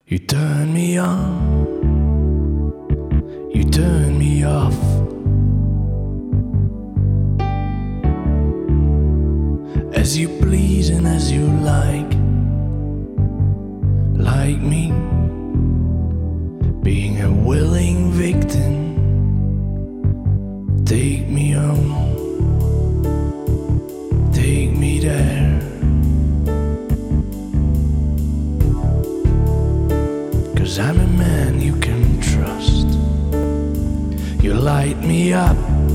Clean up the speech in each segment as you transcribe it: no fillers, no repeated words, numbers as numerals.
You turn me on, you turn me off. As you please and as you like me, being a willing victim. Take me home, take me there. 'Cause I'm a man you can trust. You light me up,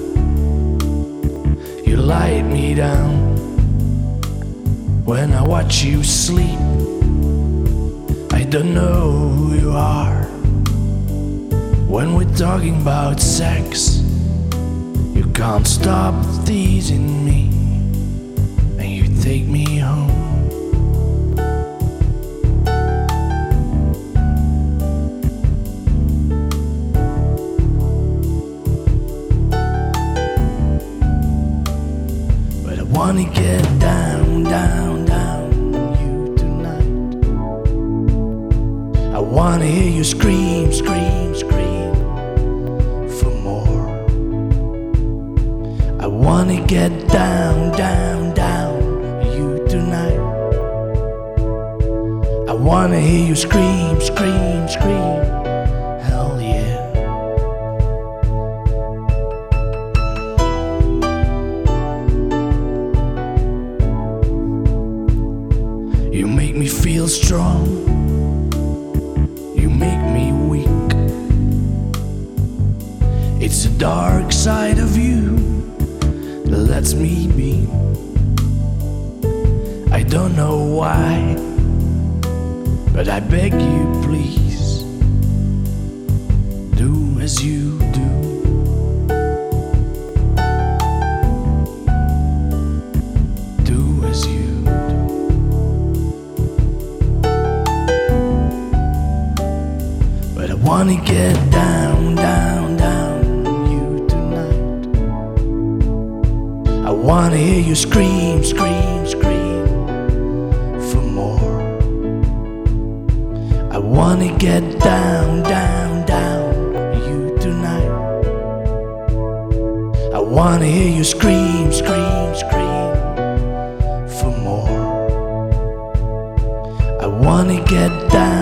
you light me down. When I watch you sleep, I don't know who you are. When we're talking about sex, you can't stop teasing me, and you take me home. But I wanna get down, down, down on you tonight. I wanna hear you scream, scream, scream for more. I wanna get down, down, down on you tonight. I wanna hear you scream, scream, scream. Hell yeah. You make me feel strong, you make me weak. It's the dark side of you that lets me be. I don't know why, but I beg you please, do as you do. Do as you do. But I wanna get down, down, down on you tonight. I wanna hear you scream, scream, scream for more. I wanna get down, down, down on you tonight. I wanna hear you scream, scream, scream for more. I wanna get down.